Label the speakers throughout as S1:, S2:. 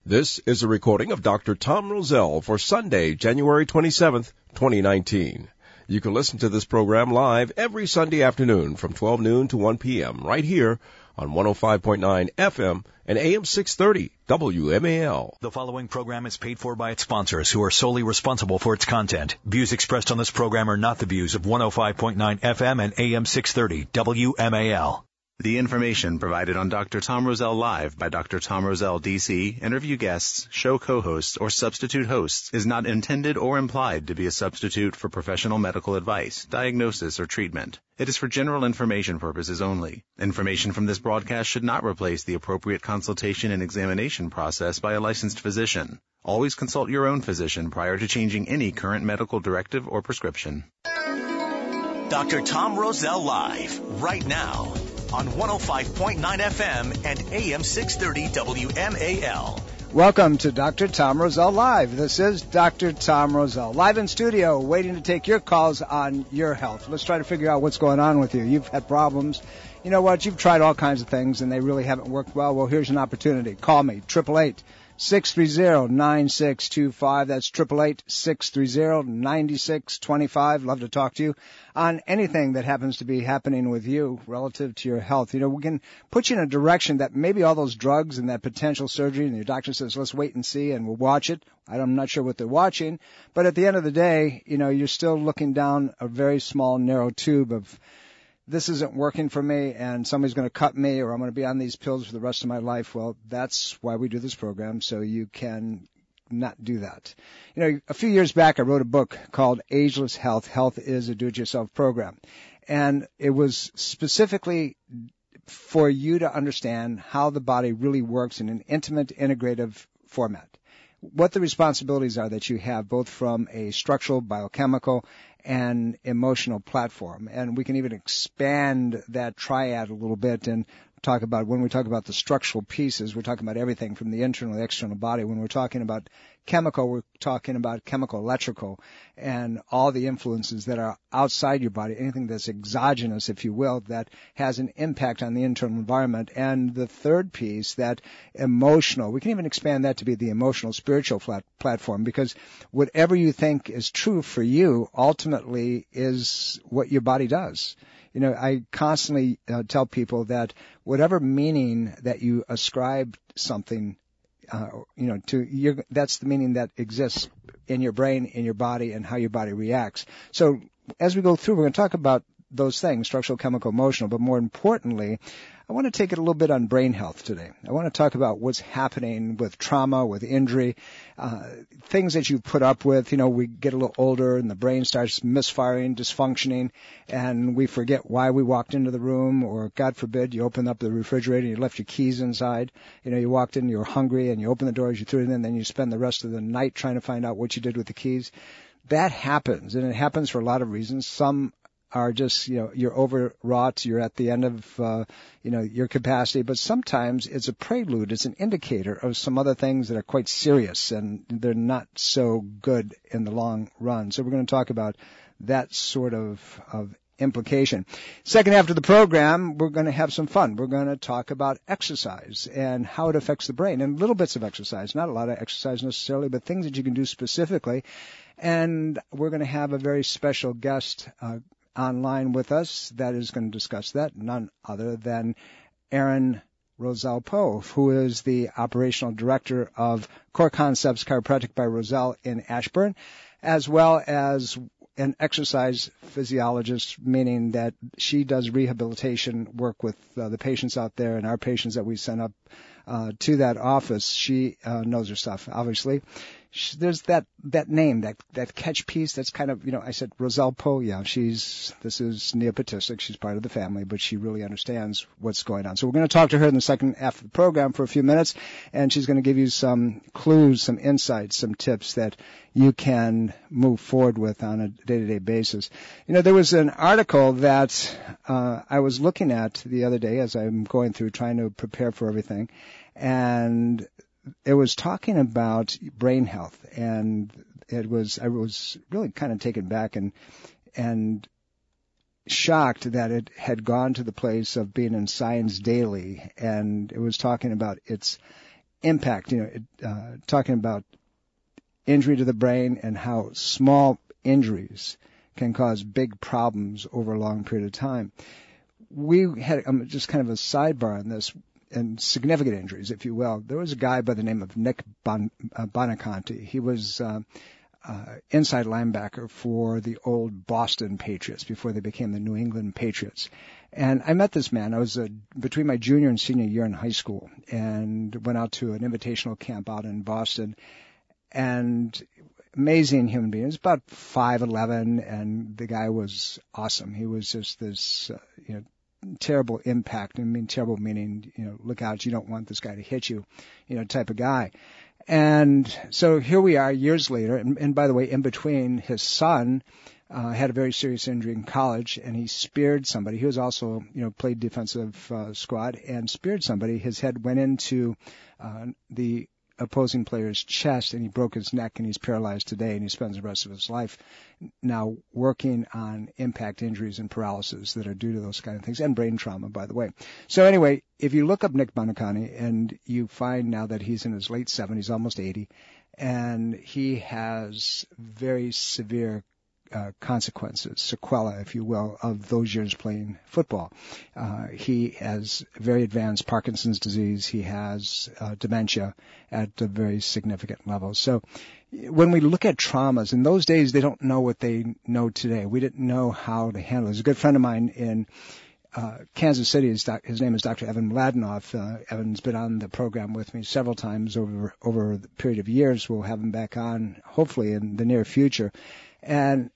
S1: This is a recording of Dr. Tom Rosell for Sunday, January 27th, 2019. You can listen to this program live every Sunday afternoon from 12 noon to 1 p.m. right here on 105.9 FM and AM 630 WMAL.
S2: The following program is paid for by its sponsors, who are solely responsible for its content. Views expressed on this program are not the views of 105.9 FM and AM 630 WMAL.
S3: The information provided on Dr. Tom Rosell Live by Dr. Tom Rosell, D.C., interview guests, show co-hosts, or substitute hosts is not intended or implied to be a substitute for professional medical advice, diagnosis, or treatment. It is for general information purposes only. Information from this broadcast should not replace the appropriate consultation and examination process by a licensed physician. Always consult your own physician prior to changing any current medical directive or prescription.
S2: Dr. Tom Rosell Live, right now, on 105.9 FM and AM 630 WMAL.
S4: Welcome to Dr. Tom Rosell Live. This is Dr. Tom Rosell, live in studio, waiting to take your calls on your health. Let's try to figure out what's going on with you. You've had problems. You know what? You've tried all kinds of things, and they really haven't worked well. Well, here's an opportunity. Call me, 888-630-9625. That's 888-630-9625. Love to talk to you on anything that happens to be happening with you relative to your health. You know, we can put you in a direction that maybe all those drugs and that potential surgery, and your doctor says, let's wait and see, and we'll watch it. I'm not sure what they're watching. But at the end of the day, you know, you're still looking down a very small, narrow tube of, this isn't working for me, and somebody's going to cut me, or I'm going to be on these pills for the rest of my life. Well, that's why we do this program, so you can not do that. You know, a few years back, I wrote a book called Ageless Health. Health is a do-it-yourself program. And it was specifically for you to understand how the body really works in an intimate, integrative format. What the responsibilities are that you have, both from a structural, biochemical, and emotional platform. And we can even expand that triad a little bit and talk about, when we talk about the structural pieces, we're talking about everything from the internal to the external body. When we're talking about chemical, we're talking about chemical, electrical, and all the influences that are outside your body, anything that's exogenous, if you will, that has an impact on the internal environment. And the third piece, that emotional, we can even expand that to be the emotional, spiritual platform, because whatever you think is true for you ultimately is what your body does. You know, I constantly tell people that whatever meaning that you ascribe something, that's the meaning that exists in your brain, in your body, and how your body reacts. So as we go through, we're going to talk about those things, structural, chemical, emotional, but more importantly, I want to take it a little bit on brain health today. I want to talk about what's happening with trauma, with injury, things that you put up with. You know, we get a little older and the brain starts misfiring, dysfunctioning, and we forget why we walked into the room, or God forbid, you open up the refrigerator and you left your keys inside. You know, you walked in, you were hungry, and you open the doors, you threw it in, and then you spend the rest of the night trying to find out what you did with the keys. That happens, and it happens for a lot of reasons. Some are just, you know, you're overwrought, you're at the end of, your capacity, but sometimes it's a prelude, it's an indicator of some other things that are quite serious, and they're not so good in the long run. So we're going to talk about that sort of implication. Second half of the program, we're going to have some fun. We're going to talk about exercise and how it affects the brain, and little bits of exercise, not a lot of exercise necessarily, but things that you can do specifically. And we're going to have a very special guest online with us that is going to discuss that, none other than Aaron Rosell-Poe, who is the operational director of Core Concepts Chiropractic by Rosell in Ashburn, as well as an exercise physiologist, meaning that she does rehabilitation work with the patients out there, and our patients that we send up to that office. She knows her stuff, obviously. There's that name, that catch piece that's kind of, I said Rosell-Poe, yeah, this is nepotistic, she's part of the family, but she really understands what's going on. So we're going to talk to her in the second half of the program for a few minutes, and she's going to give you some clues, some insights, some tips that you can move forward with on a day-to-day basis. There was an article that I was looking at the other day as I'm going through trying to prepare for everything, and it was talking about brain health, and I was really kind of taken back and shocked that it had gone to the place of being in Science Daily, and it was talking about its impact, talking about injury to the brain and how small injuries can cause big problems over a long period of time. We had just kind of a sidebar on this, and significant injuries, if you will. There was a guy by the name of Nick Bonaconte. He was inside linebacker for the old Boston Patriots before they became the New England Patriots. And I met this man. I was between my junior and senior year in high school, and went out to an invitational camp out in Boston. And amazing human being. He was about 5'11", and the guy was awesome. He was just this, terrible impact. I mean, terrible meaning, look out, you don't want this guy to hit you, type of guy. And so here we are years later, and by the way, in between, his son had a very serious injury in college, and he speared somebody. He was also, played defensive squad and speared somebody. His head went into the opposing player's chest, and he broke his neck, and he's paralyzed today, and he spends the rest of his life now working on impact injuries and paralysis that are due to those kind of things, and brain trauma, by the way. So anyway, if you look up Nick Bonaconte, and you find now that he's in his late 70s, almost 80, and he has very severe consequences, sequela, if you will, of those years playing football. He has very advanced Parkinson's disease. He has dementia at a very significant level. So when we look at traumas, in those days, they don't know what they know today. We didn't know how to handle it. There's a good friend of mine in Kansas City. His name is Dr. Evan Mladenoff. Evan's been on the program with me several times over the period of years. We'll have him back on, hopefully, in the near future. And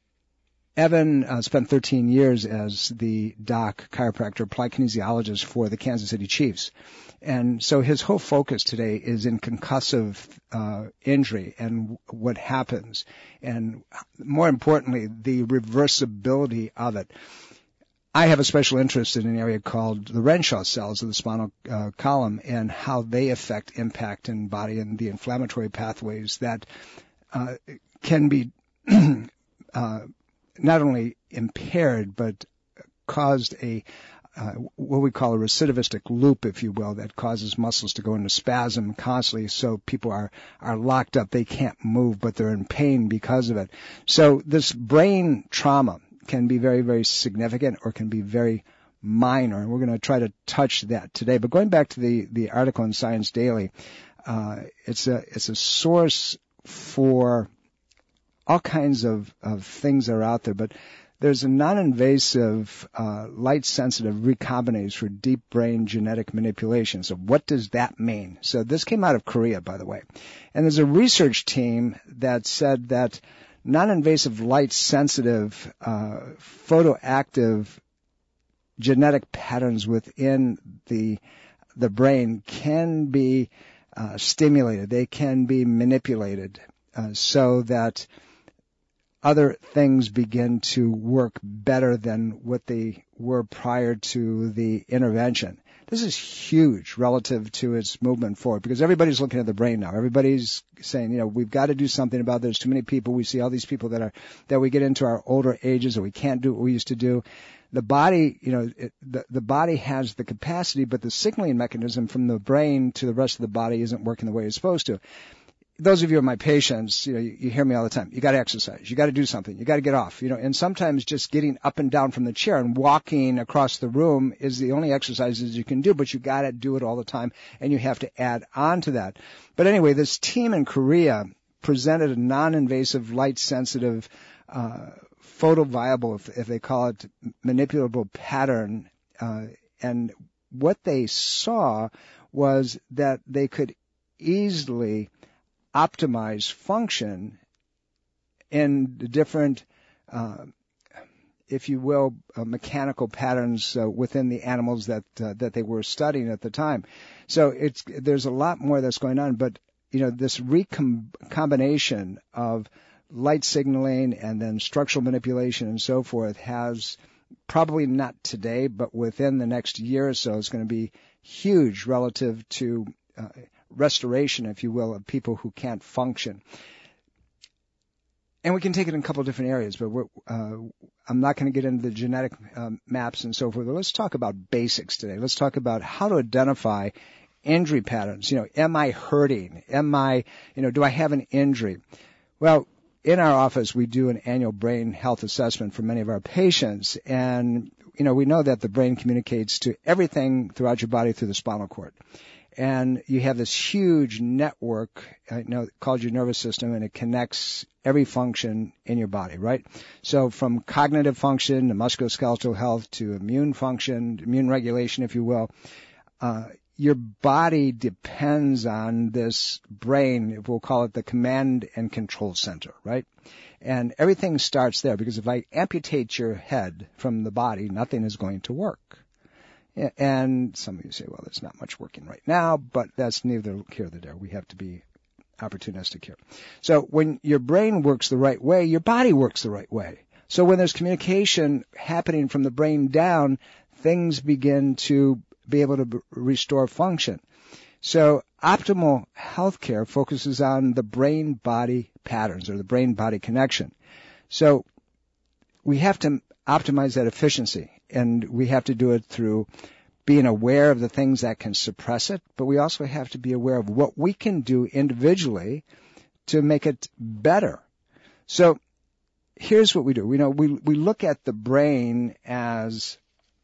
S4: Evan spent 13 years as the chiropractor, applied kinesiologist for the Kansas City Chiefs. And so his whole focus today is in concussive injury and what happens, and more importantly, the reversibility of it. I have a special interest in an area called the Renshaw cells of the spinal column and how they affect impact in body and the inflammatory pathways that can be not only impaired, but caused what we call a recidivistic loop, if you will, that causes muscles to go into spasm constantly, so people are locked up. They can't move, but they're in pain because of it. So this brain trauma can be very, very significant, or can be very minor, and we're going to try to touch that today. But going back to the article in Science Daily, it's a source for all kinds of things that are out there, but there's a non-invasive, light-sensitive recombinase for deep brain genetic manipulation. So what does that mean? So this came out of Korea, by the way. And there's a research team that said that non-invasive, light-sensitive, photoactive genetic patterns within the brain can be stimulated. They can be manipulated so that other things begin to work better than what they were prior to the intervention. This is huge relative to its movement forward, because everybody's looking at the brain now. Everybody's saying, we've got to do something about it. There's too many people. We see all these people that we get into our older ages, or we can't do what we used to do. The body, the body has the capacity, but the signaling mechanism from the brain to the rest of the body isn't working the way it's supposed to. Those of you who are my patients, you hear me all the time. You got to exercise. You got to do something. You got to get off. And sometimes just getting up and down from the chair and walking across the room is the only exercises you can do, but you got to do it all the time, and you have to add on to that. But anyway, this team in Korea presented a non-invasive, light-sensitive, photoviable, if they call it, manipulable pattern, and what they saw was that they could easily optimize function in different, if you will, mechanical patterns within the animals that they were studying at the time. So there's a lot more that's going on, but this recombination of light signaling and then structural manipulation and so forth has, probably not today, but within the next year or so, is going to be huge relative to restoration, if you will, of people who can't function. And we can take it in a couple of different areas, but I'm not going to get into the genetic maps and so forth. But let's talk about basics today. Let's talk about how to identify injury patterns. Am I hurting? Do I have an injury? Well, in our office, we do an annual brain health assessment for many of our patients, and we know that the brain communicates to everything throughout your body through the spinal cord. And you have this huge network, called your nervous system, and it connects every function in your body, right? So from cognitive function to musculoskeletal health to immune function, immune regulation, if you will, your body depends on this brain. We'll call it the command and control center, right? And everything starts there, because if I amputate your head from the body, nothing is going to work. And some of you say, well, there's not much working right now, but that's neither here nor there. We have to be opportunistic here. So when your brain works the right way, your body works the right way. So when there's communication happening from the brain down, things begin to be able to restore function. So optimal healthcare focuses on the brain-body patterns, or the brain-body connection. So we have to optimize that efficiency, and we have to do it through being aware of the things that can suppress it, but we also have to be aware of what we can do individually to make it better. So here's what we do. We look at the brain as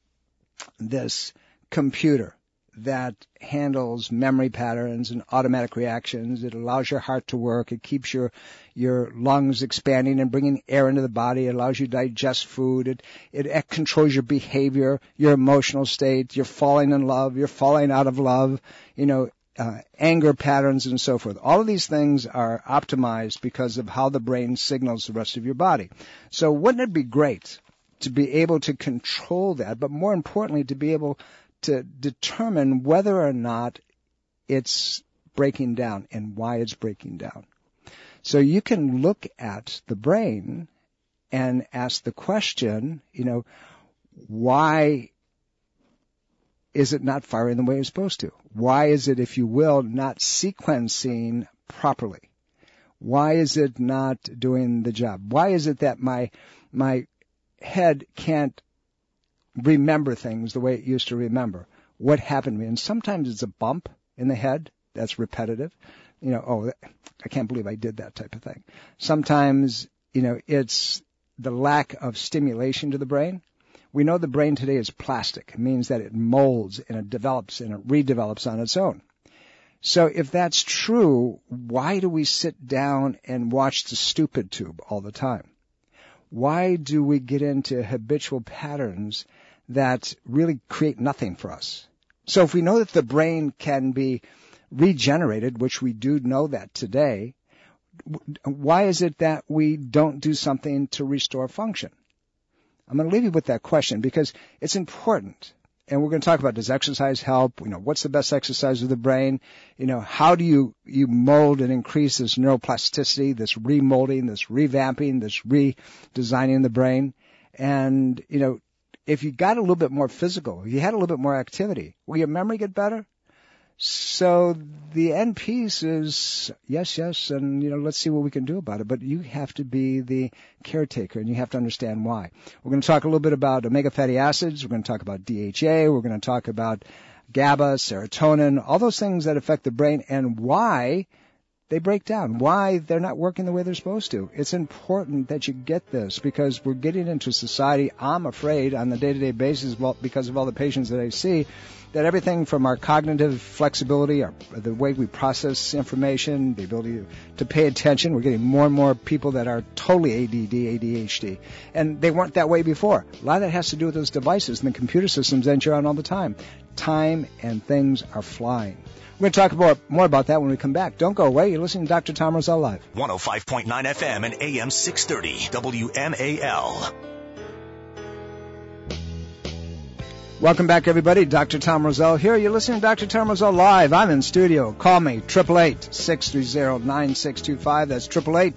S4: this computer that handles memory patterns and automatic reactions. It allows your heart to work. It keeps your lungs expanding and bringing air into the body. It allows you to digest food. It controls your behavior, your emotional state. You're falling in love. You're falling out of love. Anger patterns and so forth. All of these things are optimized because of how the brain signals the rest of your body. So wouldn't it be great to be able to control that, but more importantly, to be able to determine whether or not it's breaking down and why it's breaking down. So you can look at the brain and ask the question, why is it not firing the way it's supposed to? Why is it, if you will, not sequencing properly? Why is it not doing the job? Why is it that my head can't remember things the way it used to remember? What happened to me? And sometimes it's a bump in the head that's repetitive. I can't believe I did that type of thing. Sometimes, it's the lack of stimulation to the brain. We know the brain today is plastic. It means that it molds and it develops and it redevelops on its own. So if that's true, why do we sit down and watch the stupid tube all the time? Why do we get into habitual patterns that really create nothing for us? So if we know that the brain can be regenerated, which we do know that today, why is it that we don't do something to restore function? I'm going to leave you with that question because it's important. And we're going to talk about, does exercise help? What's the best exercise of the brain? How do you mold and increase this neuroplasticity, this remolding, this revamping, this redesigning the brain? And, if you got a little bit more physical, if you had a little bit more activity, will your memory get better? So the end piece is yes, and, let's see what we can do about it. But you have to be the caretaker, and you have to understand why. We're going to talk a little bit about omega fatty acids. We're going to talk about DHA. We're going to talk about GABA, serotonin, all those things that affect the brain and why they break down, why they're not working the way they're supposed to. It's important that you get this because we're getting into a society, I'm afraid, on a day-to-day basis, because of all the patients that I see, that everything from our cognitive flexibility, the way we process information, the ability to pay attention, we're getting more and more people that are totally ADD, ADHD, and they weren't that way before. A lot of that has to do with those devices and the computer systems that you're on all the time. Time and things are flying. We're going to talk more about that when we come back. Don't go away. You're listening to Dr. Tom Rosell Live.
S2: 105.9 FM and AM 630 WMAL.
S4: Welcome back, everybody. Dr. Tom Rosell here. You're listening to Dr. Tom Rosell Live. I'm in studio. Call me, 888-630-9625. That's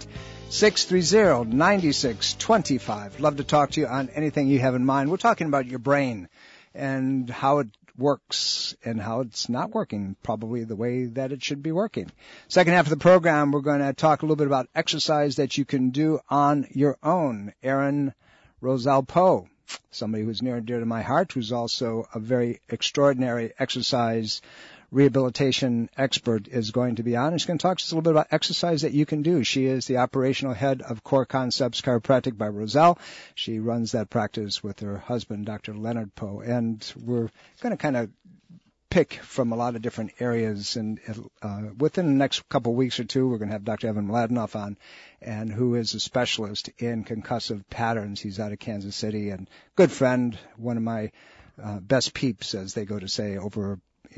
S4: 888-630-9625. Love to talk to you on anything you have in mind. We're talking about your brain and how it works and how it's not working probably the way that it should be working. Second half of the program, we're going to talk a little bit about exercise that you can do on your own. Aaron Rosell Poe, somebody who's near and dear to my heart, who's also a very extraordinary exercise rehabilitation expert is going to be on. And she's going to talk to us a little bit about exercise that you can do. She is the operational head of Core Concepts Chiropractic by Roselle. She runs that practice with her husband, Dr. Leonard Poe. And we're going to kind of pick from a lot of different areas. And within the next couple of weeks or two, we're going to have Dr. Evan Mladenoff on, and who is a specialist in concussive patterns. He's out of Kansas City and good friend, one of my best peeps, as they go to say, over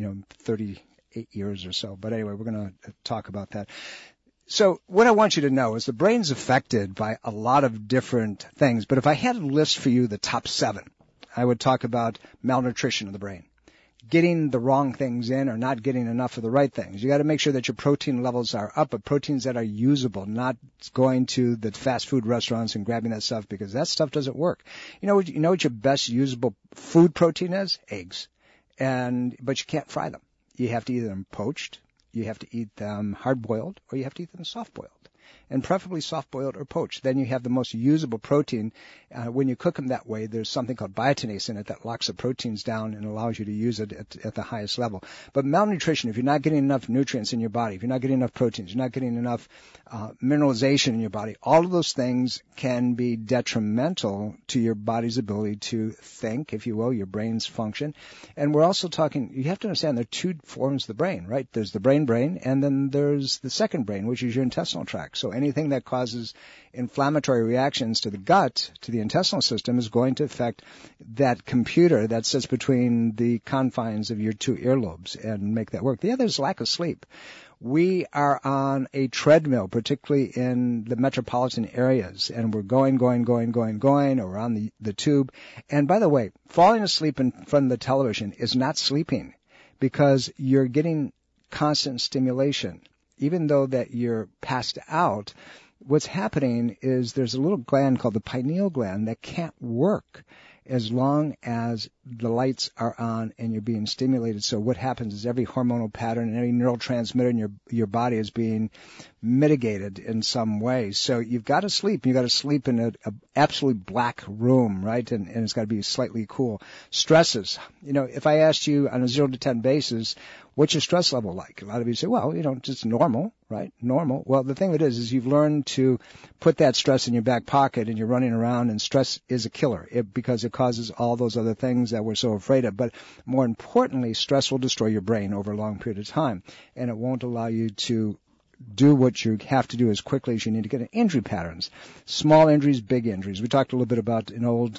S4: 38 years or so. But anyway, we're going to talk about that. So what I want you to know is the brain's affected by a lot of different things. But if I had a list for you, the top 7, I would talk about malnutrition of the brain. Getting the wrong things in or not getting enough of the right things. You got to make sure that your protein levels are up, but proteins that are usable, not going to the fast food restaurants and grabbing that stuff, because that stuff doesn't work. You know what your best usable food protein is? Eggs. But you can't fry them. You have to eat them poached, you have to eat them hard-boiled, or you have to eat them soft-boiled. And preferably soft-boiled or poached. Then you have the most usable protein. When you cook them that way, there's something called biotinase in it that locks the proteins down and allows you to use it at the highest level. But malnutrition, if you're not getting enough nutrients in your body, if you're not getting enough proteins, you're not getting enough mineralization in your body, all of those things can be detrimental to your body's ability to think, if you will, your brain's function. And we're also talking, you have to understand there are 2 forms of the brain, right? There's the brain, and then there's the second brain, which is your intestinal tract. So anything that causes inflammatory reactions to the gut, to the intestinal system, is going to affect that computer that sits between the confines of your 2 earlobes and make that work. The other is lack of sleep. We are on a treadmill, particularly in the metropolitan areas, and we're going, or on the tube. And by the way, falling asleep in front of the television is not sleeping, because you're getting constant stimulation. Even though that you're passed out, what's happening is there's a little gland called the pineal gland that can't work as long as the lights are on and you're being stimulated. So what happens is every hormonal pattern and every neurotransmitter in your body is being mitigated in some way. So you've got to sleep. You've got to sleep in an absolutely black room, right? And it's got to be slightly cool. Stresses. If I asked you on a 0 to 10 basis, what's your stress level like? A lot of you say, well, just normal, right? Normal. Well, the thing of it is you've learned to put that stress in your back pocket and you're running around, and stress is a killer because it causes all those other things that we're so afraid of. But more importantly, stress will destroy your brain over a long period of time, and it won't allow you to do what you have to do as quickly as you need to get in. Injury patterns, small injuries, big injuries. We talked a little bit about an old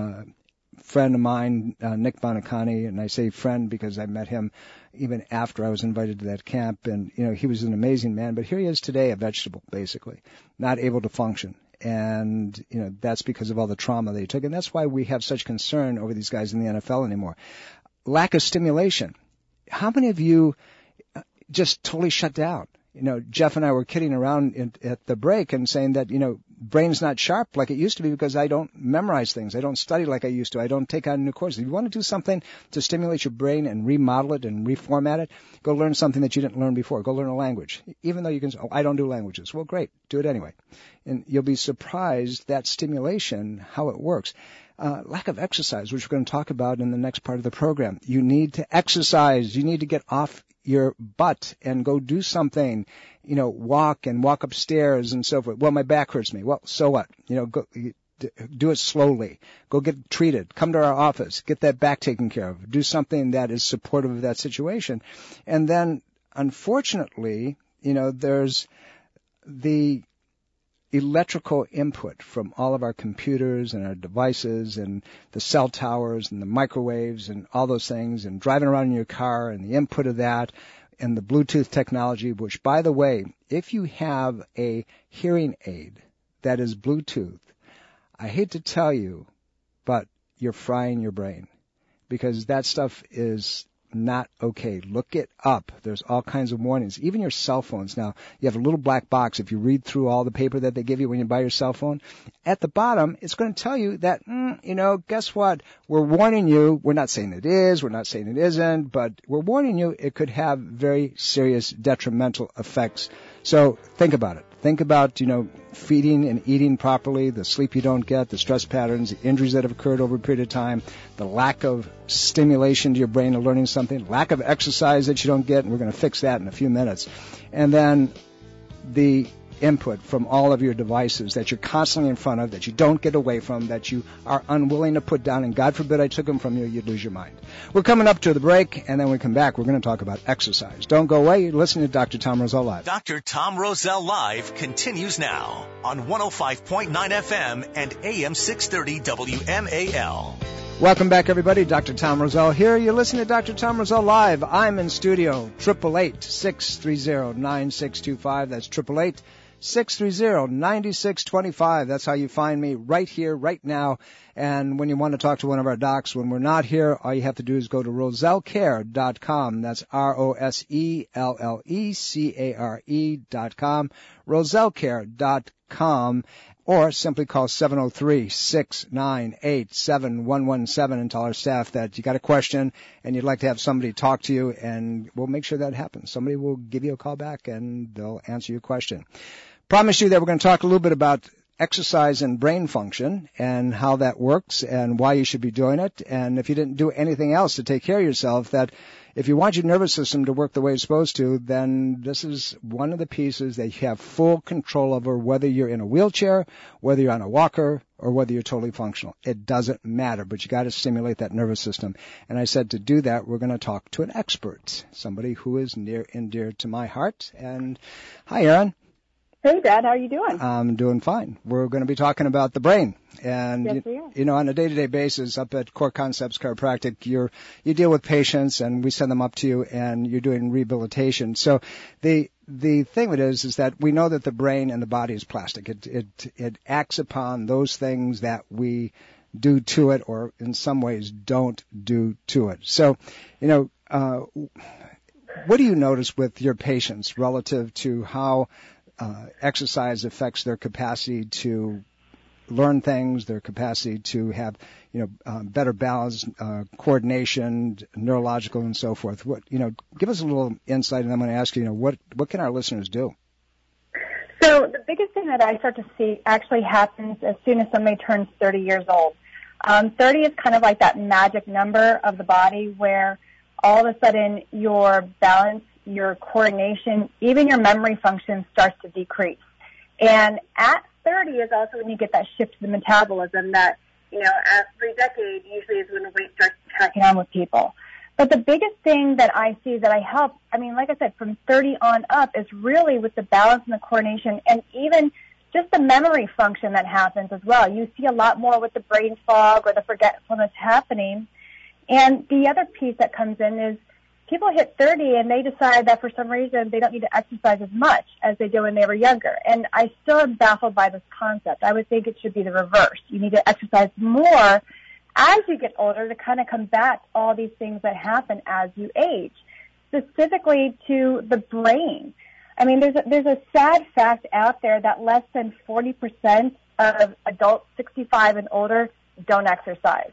S4: friend of mine, Nick Bonacani, and I say friend because I met him even after I was invited to that camp, and he was an amazing man, but here he is today, a vegetable, basically, not able to function. And that's because of all the trauma they took, and that's why we have such concern over these guys in the NFL anymore. Lack of stimulation. How many of you just totally shut down? Jeff and I were kidding around at the break and saying that, brain's not sharp like it used to be because I don't memorize things. I don't study like I used to. I don't take on new courses. If you want to do something to stimulate your brain and remodel it and reformat it, go learn something that you didn't learn before. Go learn a language. Even though you can say, I don't do languages. Well, great. Do it anyway. And you'll be surprised that stimulation, how it works. Lack of exercise, which we're going to talk about in the next part of the program. You need to exercise. You need to get off your butt and go do something, walk upstairs and so forth. Well, my back hurts me. Well, so what? Go do it slowly. Go get treated. Come to our office. Get that back taken care of. Do something that is supportive of that situation. And then, unfortunately, there's the electrical input from all of our computers and our devices and the cell towers and the microwaves and all those things, and driving around in your car and the input of that, and the Bluetooth technology, which, by the way, if you have a hearing aid that is Bluetooth, I hate to tell you, but you're frying your brain, because that stuff is not okay. Look it up. There's all kinds of warnings. Even your cell phones now, you have a little black box. If you read through all the paper that they give you when you buy your cell phone, at the bottom, it's going to tell you that, guess what? We're warning you. We're not saying it is. We're not saying it isn't, but we're warning you it could have very serious detrimental effects So think about it. Think about, feeding and eating properly, the sleep you don't get, the stress patterns, the injuries that have occurred over a period of time, the lack of stimulation to your brain of learning something, lack of exercise that you don't get, and we're going to fix that in a few minutes. And then the input from all of your devices that you're constantly in front of, that you don't get away from, that you are unwilling to put down, and God forbid I took them from you, you'd lose your mind. We're coming up to the break, and then when we come back, we're going to talk about exercise. Don't go away. You're listening to Dr. Tom Rosell Live.
S2: Dr. Tom Rosell Live continues now on 105.9 FM and AM 630 WMAL.
S4: Welcome back, everybody. Dr. Tom Rosell here. You're listening to Dr. Tom Rosell Live. I'm in studio. 888-630-9625. That's 888-630-9625. That's how you find me, right here, right now. And when you want to talk to one of our docs, when we're not here, all you have to do is go to RosellCare.com. That's ROSELLECARE.com. RosellCare.com. Or simply call 703-698-7117 and tell our staff that you got a question and you'd like to have somebody talk to you, and we'll make sure that happens. Somebody will give you a call back and they'll answer your question. Promise you that we're going to talk a little bit about exercise and brain function and how that works and why you should be doing it. And if you didn't do anything else to take care of yourself, that if you want your nervous system to work the way it's supposed to, then this is one of the pieces that you have full control over, whether you're in a wheelchair, whether you're on a walker, or whether you're totally functional. It doesn't matter, but you got to stimulate that nervous system. And I said to do that, we're going to talk to an expert, somebody who is near and dear to my heart. And hi, Erin.
S5: Hey, Dad, how are you doing?
S4: I'm doing fine. We're going to be talking about the brain. And,
S5: yes, we are.
S4: On a day-to-day basis up at Core Concepts Chiropractic, you deal with patients and we send them up to you and you're doing rehabilitation. So the thing with it is that we know that the brain and the body is plastic. It acts upon those things that we do to it or in some ways don't do to it. So, what do you notice with your patients relative to how exercise affects their capacity to learn things, their capacity to have, better balance, coordination, neurological, and so forth? Give us a little insight, and I'm going to ask you, what can our listeners do?
S5: So the biggest thing that I start to see actually happens as soon as somebody turns 30 years old. 30 is kind of like that magic number of the body where all of a sudden your balance, your coordination, even your memory function starts to decrease. And at 30 is also when you get that shift to the metabolism that, every decade usually is when the weight starts tracking on with people. But the biggest thing that I see that I help, like I said, from 30 on up is really with the balance and the coordination and even just the memory function that happens as well. You see a lot more with the brain fog or the forgetfulness happening. And the other piece that comes in is people hit 30 and they decide that for some reason they don't need to exercise as much as they did when they were younger. And I still am baffled by this concept. I would think it should be the reverse. You need to exercise more as you get older to kind of combat all these things that happen as you age, specifically to the brain. There's a sad fact out there that less than 40% of adults 65 and older don't exercise.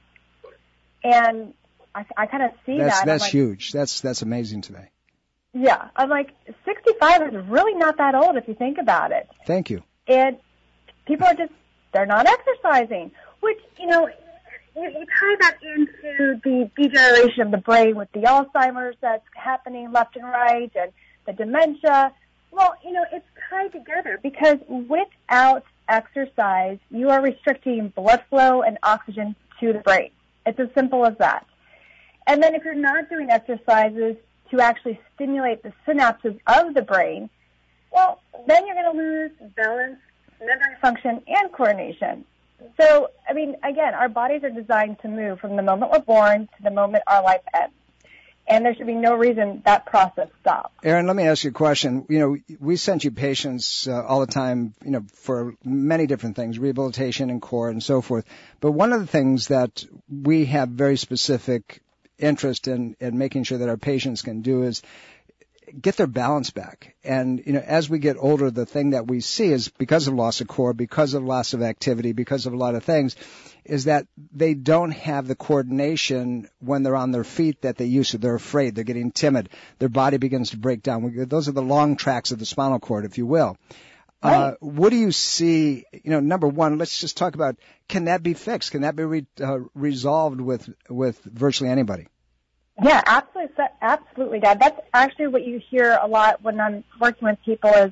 S5: And I kind of see that.
S4: That's huge. That's amazing today.
S5: Yeah. I'm like, 65 is really not that old if you think about it.
S4: Thank you.
S5: And people are they're not exercising, which, you tie that into the degeneration of the brain with the Alzheimer's that's happening left and right and the dementia. Well, it's tied together because without exercise, you are restricting blood flow and oxygen to the brain. It's as simple as that. And then if you're not doing exercises to actually stimulate the synapses of the brain, well, then you're going to lose balance, memory function, and coordination. So, again, our bodies are designed to move from the moment we're born to the moment our life ends. And there should be no reason that process stops.
S4: Erin, let me ask you a question. We send you patients all the time, for many different things, rehabilitation and core and so forth. But one of the things that we have very specific interest in making sure that our patients can do is get their balance back. And, as we get older, the thing that we see is because of loss of core, because of loss of activity, because of a lot of things, is that they don't have the coordination when they're on their feet that they used to. They're afraid. They're getting timid. Their body begins to break down. Those are the long tracks of the spinal cord, if you will.
S5: Right.
S4: What do you see? Number one, let's just talk about, can that be fixed? Can that be resolved with virtually anybody?
S5: Yeah, absolutely, Dad. That's actually what you hear a lot when I'm working with people is,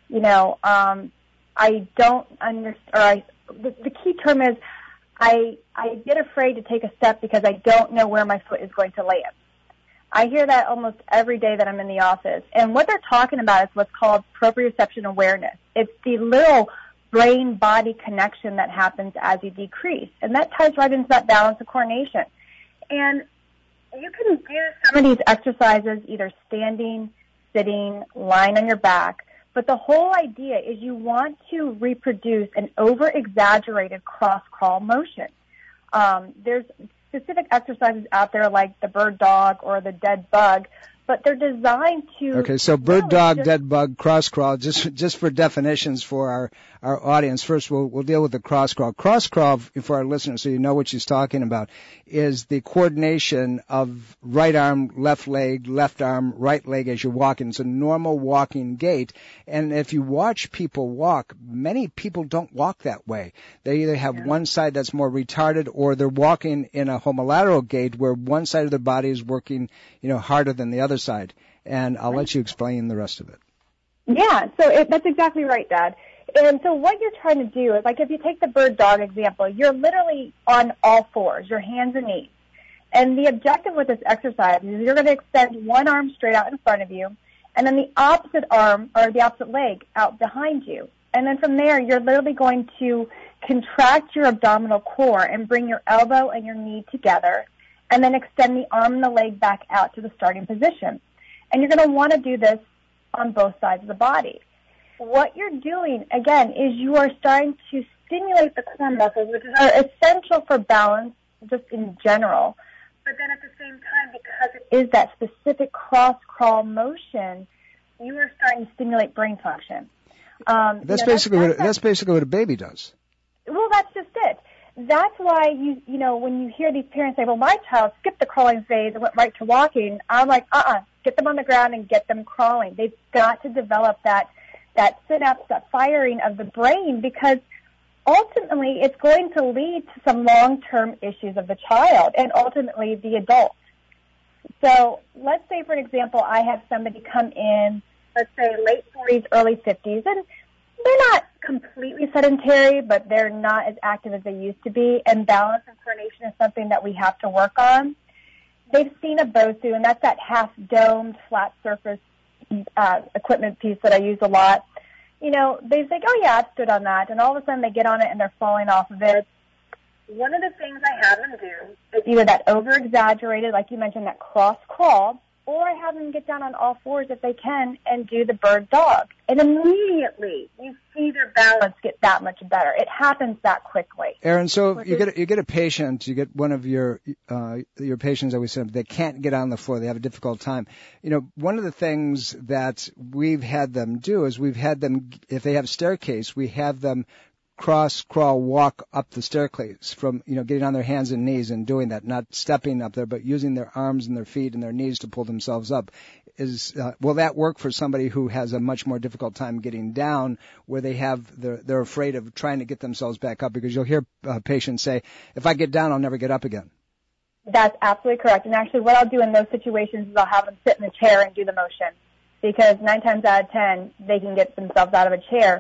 S5: I don't understand, the key term is I get afraid to take a step because I don't know where my foot is going to land. I hear that almost every day that I'm in the office. And what they're talking about is what's called proprioception awareness. It's the little brain-body connection that happens as you decrease. And that ties right into that balance of coordination. And you can do some of these exercises either standing, sitting, lying on your back. But the whole idea is you want to reproduce an over-exaggerated cross-crawl motion. There's specific exercises out there like the bird dog or the dead bug, but they're designed to...
S4: Okay, so bird dog, dead bug, cross crawl, just for definitions for our audience. First, we'll deal with the cross crawl. Cross crawl, for our listeners, so you know what she's talking about, is the coordination of right arm, left leg, left arm, right leg as you're walking. It's a normal walking gait. And if you watch people walk, many people don't walk that way. They either have one side that's more retarded or they're walking in a homolateral gait where one side of their body is working, harder than the other side. And I'll let you explain the rest of it.
S5: Yeah, so that's exactly right, Dad. And so what you're trying to do is, like if you take the bird dog example, you're literally on all fours, your hands and knees. And the objective with this exercise is you're going to extend one arm straight out in front of you, and then the opposite arm or the opposite leg out behind you. And then from there, you're literally going to contract your abdominal core and bring your elbow and your knee together, and then extend the arm and the leg back out to the starting position. And you're going to want to do this on both sides of the body. What you're doing, again, is you are starting to stimulate the core muscles, which are essential for balance just in general. But then at the same time, because it is that specific cross-crawl motion, you are starting to stimulate brain function.
S4: That's basically what a baby does.
S5: Well, that's just it. That's why when you hear these parents say, well, my child skipped the crawling phase and went right to walking, I'm like, get them on the ground and get them crawling. They've got to develop that synapse, that firing of the brain, because ultimately it's going to lead to some long-term issues of the child and ultimately the adult. So let's say, for an example, I have somebody come in, let's say late 40s, early 50s, and they're not completely sedentary, but they're not as active as they used to be, and balance and coordination is something that we have to work on. They've seen a BOSU, and that's that half-domed, flat surface equipment piece that I use a lot. They think, oh, yeah, I've stood on that, and all of a sudden they get on it and they're falling off of it. One of the things I have them do is either that over-exaggerated, like you mentioned, that cross-crawl, or I have them get down on all fours if they can and do the bird dog. And immediately you see their balance get that much better. It happens that quickly.
S4: Erin, so you get a patient, you get one of your patients that we said they can't get on the floor, they have a difficult time. One of the things that we've had them do is we've had them, if they have a staircase, we have them crawl, walk up the staircase from, getting on their hands and knees and doing that, not stepping up there, but using their arms and their feet and their knees to pull themselves up. Will that work for somebody who has a much more difficult time getting down, where they're afraid of trying to get themselves back up? Because you'll hear patients say, if I get down, I'll never get up again.
S5: That's absolutely correct. And actually what I'll do in those situations is I'll have them sit in a chair and do the motion, because 9 times out of 10, they can get themselves out of a chair.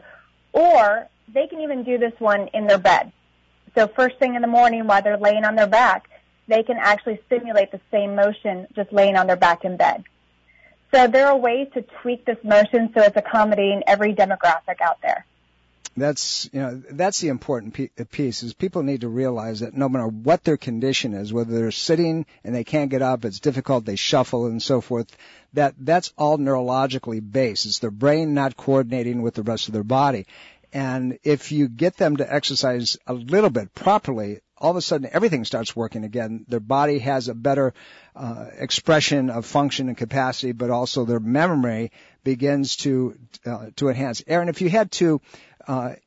S5: Or they can even do this one in their bed. So first thing in the morning while they're laying on their back, they can actually simulate the same motion just laying on their back in bed. So there are ways to tweak this motion so it's accommodating every demographic out there.
S4: That's the important piece is people need to realize that no matter what their condition is, whether they're sitting and they can't get up, it's difficult, they shuffle and so forth, that's all neurologically based. It's their brain not coordinating with the rest of their body. And if you get them to exercise a little bit properly, all of a sudden everything starts working again. Their body has a better expression of function and capacity, but also their memory begins to enhance. Erin, if you had to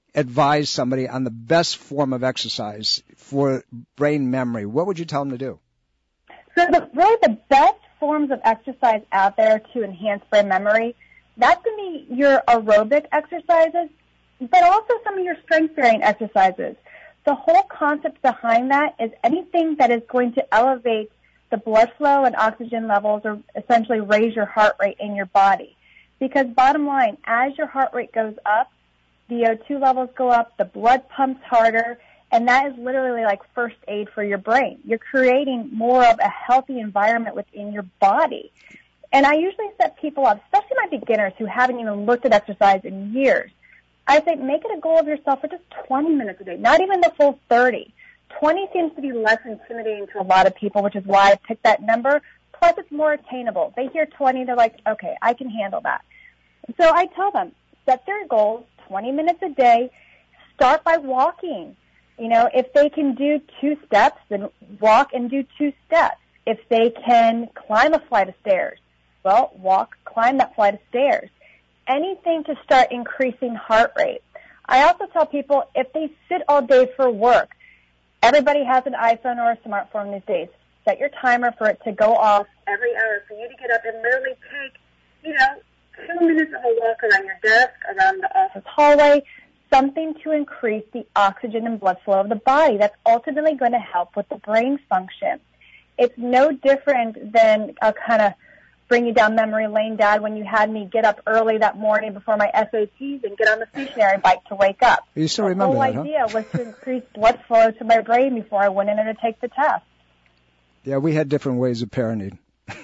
S4: advise somebody on the best form of exercise for brain memory, what would you tell them to do?
S5: So really the best forms of exercise out there to enhance brain memory, that's going to be your aerobic exercises, but also some of your strength-bearing exercises. The whole concept behind that is anything that is going to elevate the blood flow and oxygen levels, or essentially raise your heart rate in your body. Because bottom line, as your heart rate goes up, the O2 levels go up, the blood pumps harder, and that is literally like first aid for your brain. You're creating more of a healthy environment within your body. And I usually set people up, especially my beginners who haven't even looked at exercise in years. I say make it a goal of yourself for just 20 minutes a day, not even the full 30. 20 seems to be less intimidating to a lot of people, which is why I picked that number. Plus, it's more attainable. They hear 20, they're like, okay, I can handle that. So I tell them, set their goals, 20 minutes a day. Start by walking. You know, if they can do 2 steps, then walk and do 2 steps. If they can climb a flight of stairs, well, walk, climb that flight of stairs. Anything to start increasing heart rate. I also tell people if they sit all day for work, everybody has an iPhone or a smartphone these days. Set your timer for it to go off every hour for you to get up and literally take, 2 minutes of a walk around your desk, around the office hallway, something to increase the oxygen and blood flow of the body. That's ultimately going to help with the brain function. It's no different than a kind of bring you down memory lane, Dad, when you had me get up early that morning before my SATs and get on the stationary bike to wake up.
S4: You still remember that,
S5: The whole idea was to increase blood flow to my brain before I went in there to take the test.
S4: Yeah, we had different ways of parenting.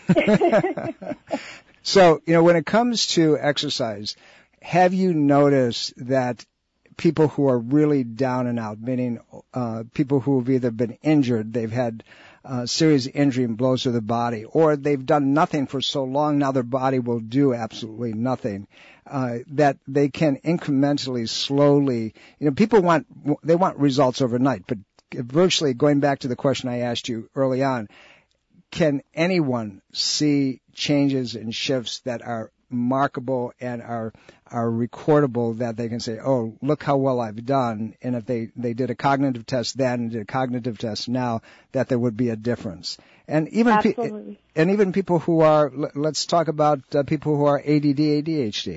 S4: So, when it comes to exercise, have you noticed that people who are really down and out, meaning people who have either been injured, they've had serious injury and blows to the body, or they've done nothing for so long now their body will do absolutely nothing, that they can incrementally, slowly, people want results overnight, but virtually going back to the question I asked you early on, can anyone see changes and shifts that are markable and are recordable, that they can say, oh, look how well I've done, and if they did a cognitive test then and did a cognitive test now, that there would be a difference. And even even people who are, let's talk about people who are ADD, ADHD.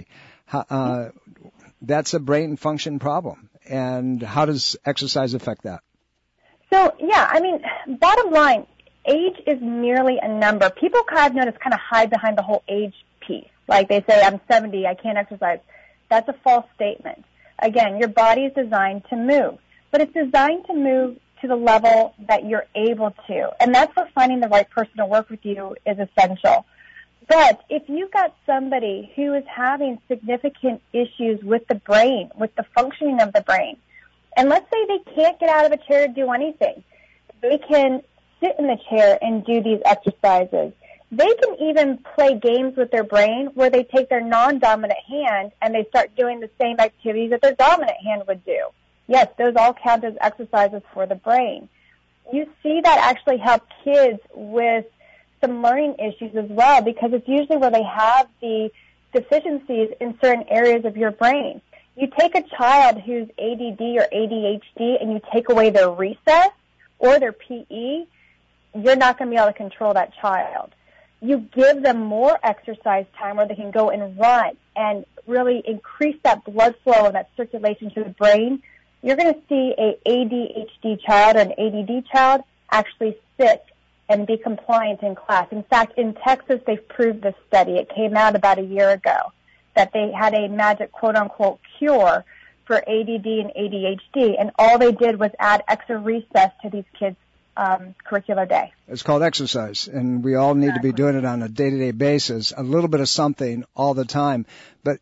S4: That's a brain function problem. And how does exercise affect that?
S5: So, bottom line, age is merely a number. People I've noticed kind of hide behind the whole age piece. Like they say, I'm 70, I can't exercise. That's a false statement. Again, your body is designed to move, but it's designed to move to the level that you're able to. And that's where finding the right person to work with you is essential. But if you've got somebody who is having significant issues with the brain, with the functioning of the brain, and let's say they can't get out of a chair to do anything, they can sit in the chair and do these exercises. They can even play games with their brain where they take their non-dominant hand and they start doing the same activities that their dominant hand would do. Yes, those all count as exercises for the brain. You see that actually help kids with some learning issues as well, because it's usually where they have the deficiencies in certain areas of your brain. You take a child who's ADD or ADHD and you take away their recess or their PE, you're not going to be able to control that child. You give them more exercise time where they can go and run and really increase that blood flow and that circulation to the brain, you're going to see a ADHD child or an ADD child actually sit and be compliant in class. In fact, in Texas, they've proved this study. It came out about a year ago that they had a magic quote-unquote cure for ADD and ADHD, and all they did was add extra recess to these kids' curricular day.
S4: It's called exercise, and we all need to be doing it on a day-to-day basis, a little bit of something all the time. But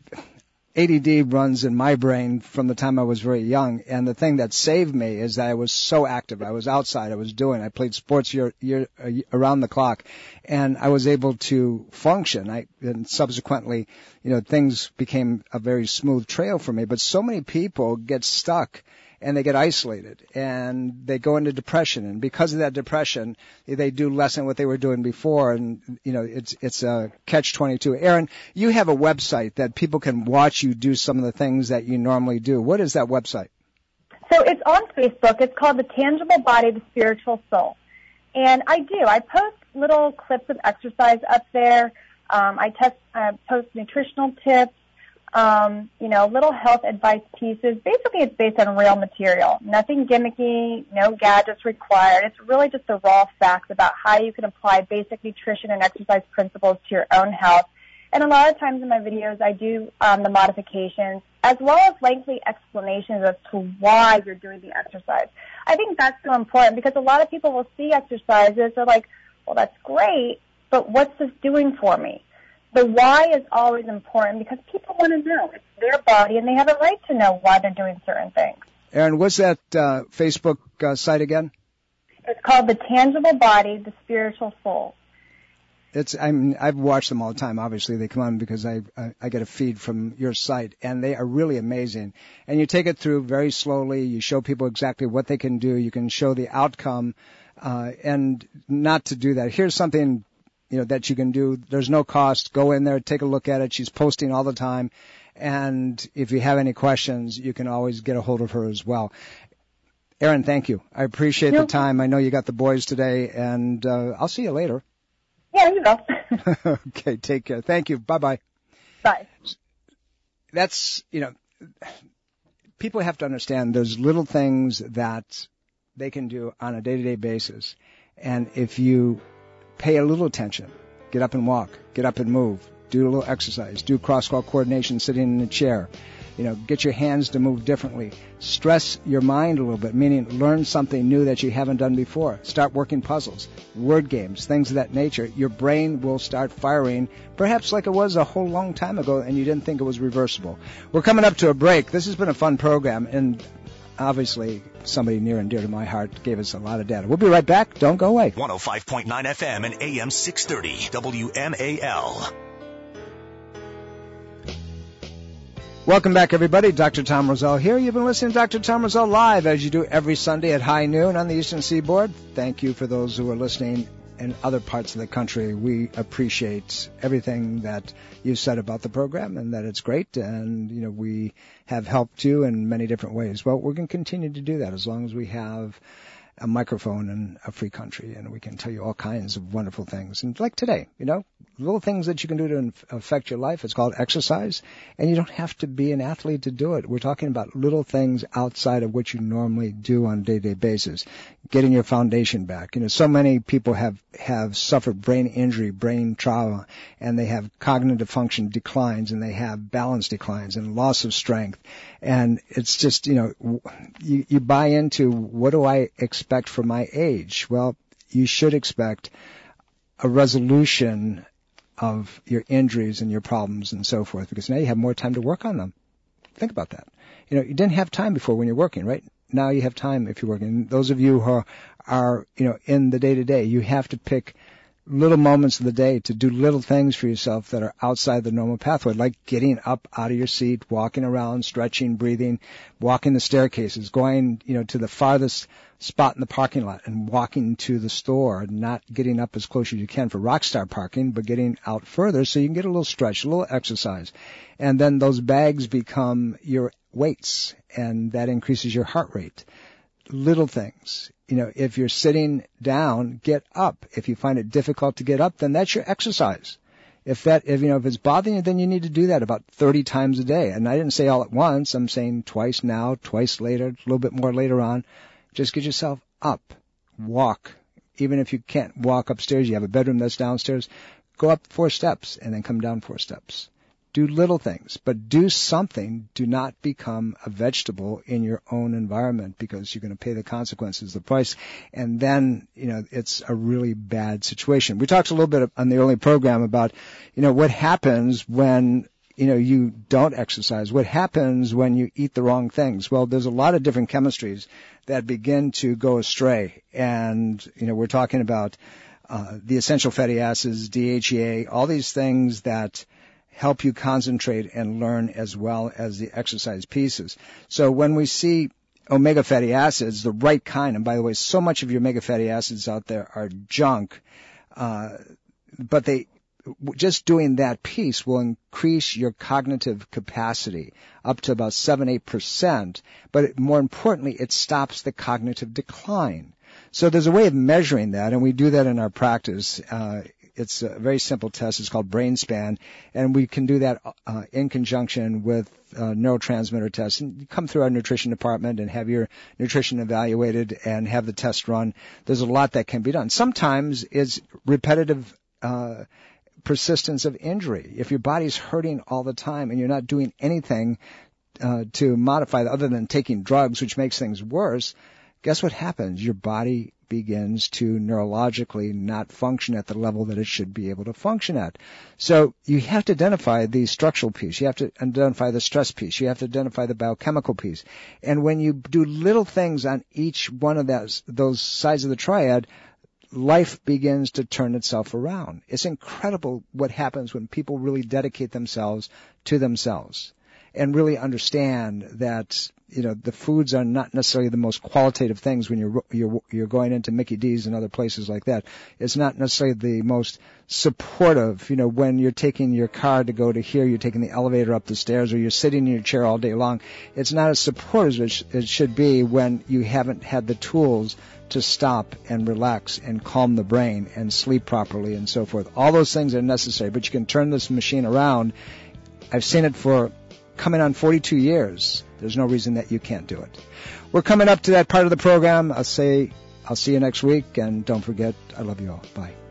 S4: ADD runs in my brain from the time I was very young, and the thing that saved me is that I was so active. I was outside. I played sports around the clock, and I was able to function. And subsequently, things became a very smooth trail for me. But so many people get stuck and they get isolated, and they go into depression. And because of that depression, they do less than what they were doing before. And, it's a catch-22. Erin, you have a website that people can watch you do some of the things that you normally do. What is that website?
S5: So it's on Facebook. It's called The Tangible Body, The Spiritual Soul. And I post little clips of exercise up there. I post nutritional tips, little health advice pieces. Basically, it's based on real material. Nothing gimmicky, no gadgets required. It's really just the raw facts about how you can apply basic nutrition and exercise principles to your own health. And a lot of times in my videos, I do the modifications, as well as lengthy explanations as to why you're doing the exercise. I think that's so important because a lot of people will see exercises. They're like, well, that's great, but what's this doing for me? The why is always important because people want to know. It's their body, and they have a right to know why they're doing certain things.
S4: Erin, what's that Facebook site again?
S5: It's called The Tangible Body, The Spiritual Soul.
S4: I've watched them all the time. Obviously, they come on because I get a feed from your site, and they are really amazing. And you take it through very slowly. You show people exactly what they can do. You can show the outcome, and not to do that. Here's something that you can do. There's no cost. Go in there, take a look at it. She's posting all the time. And if you have any questions, you can always get a hold of her as well. Erin, thank you. I appreciate the time. I know you got the boys today, and I'll see you later.
S5: Yeah, you go.
S4: Okay, take care. Thank you. Bye-bye.
S5: Bye.
S4: That's, people have to understand there's little things that they can do on a day-to-day basis. And if you pay a little attention, get up and walk, get up and move, do a little exercise, do cross-walk coordination sitting in a chair, get your hands to move differently, stress your mind a little bit, meaning learn something new that you haven't done before, start working puzzles, word games, things of that nature. Your brain will start firing, perhaps like it was a whole long time ago and you didn't think it was reversible. We're coming up to a break. This has been a fun program, and obviously somebody near and dear to my heart gave us a lot of data. We'll be right back. Don't go away.
S2: 105.9 FM and AM 630 WMAL.
S4: Welcome back, everybody. Dr. Tom Rosell here. You've been listening to Dr. Tom Rosell live, as you do every Sunday at high noon on the Eastern Seaboard. Thank you for those who are listening in other parts of the country. We appreciate everything that you said about the program and that it's great, and we have helped you in many different ways. Well, we're going to continue to do that as long as we have a microphone in a free country, and we can tell you all kinds of wonderful things. And like today, little things that you can do to affect your life. It's called exercise, and you don't have to be an athlete to do it. We're talking about little things outside of what you normally do on a day-to-day basis. Getting your foundation back. So many people have suffered brain injury, brain trauma, and they have cognitive function declines, and they have balance declines and loss of strength. And it's just, you buy into, what do I expect for my age? Well, you should expect a resolution of your injuries and your problems and so forth, because now you have more time to work on them. Think about that. You didn't have time before when you're working, right? Now you have time if you're working. Those of you who are in the day-to-day, you have to pick little moments of the day to do little things for yourself that are outside the normal pathway, like getting up out of your seat, walking around, stretching, breathing, walking the staircases, going, to the farthest spot in the parking lot and walking to the store, not getting up as close as you can for Rockstar parking, but getting out further so you can get a little stretch, a little exercise. And then those bags become your weights, and that increases your heart rate. Little things. If you're sitting down, get up. If you find it difficult to get up, then that's your exercise. If it's bothering you, then you need to do that about 30 times a day. And I didn't say all at once. I'm saying twice now, twice later, a little bit more later on. Just get yourself up. Walk. Even if you can't walk upstairs, you have a bedroom that's downstairs, go up 4 steps and then come down 4 steps. Do little things, but do something. Do not become a vegetable in your own environment, because you're going to pay the consequences, the price, and then, it's a really bad situation. We talked a little bit on the early program about, what happens when, you don't exercise, what happens when you eat the wrong things. Well, there's a lot of different chemistries that begin to go astray, and, we're talking about the essential fatty acids, DHEA, all these things that help you concentrate and learn, as well as the exercise pieces. So when we see omega fatty acids, the right kind. And by the way, so much of your omega fatty acids out there are junk, but just doing that piece will increase your cognitive capacity up to about 7-8%, but more importantly, it stops the cognitive decline. So there's a way of measuring that, and we do that in our practice. It's a very simple test. It's called BrainSpan, and we can do that in conjunction with neurotransmitter tests. And you come through our nutrition department and have your nutrition evaluated and have the test run. There's a lot that can be done. Sometimes it's repetitive persistence of injury. If your body's hurting all the time and you're not doing anything to modify it other than taking drugs, which makes things worse, guess what happens? Your body begins to neurologically not function at the level that it should be able to function at. So you have to identify the structural piece. You have to identify the stress piece. You have to identify the biochemical piece. And when you do little things on each one of those sides of the triad, life begins to turn itself around. It's incredible what happens when people really dedicate themselves to themselves and really understand that, the foods are not necessarily the most qualitative things when you're going into Mickey D's and other places like that. It's not necessarily the most supportive, when you're taking your car to go to here, you're taking the elevator up the stairs, or you're sitting in your chair all day long. It's not as supportive as it should be when you haven't had the tools to stop and relax and calm the brain and sleep properly and so forth. All those things are necessary, but you can turn this machine around. I've seen it for coming on 42 years. There's no reason that you can't do it. We're coming up to that part of the program. I'll see you next week, and don't forget, I love you all. Bye.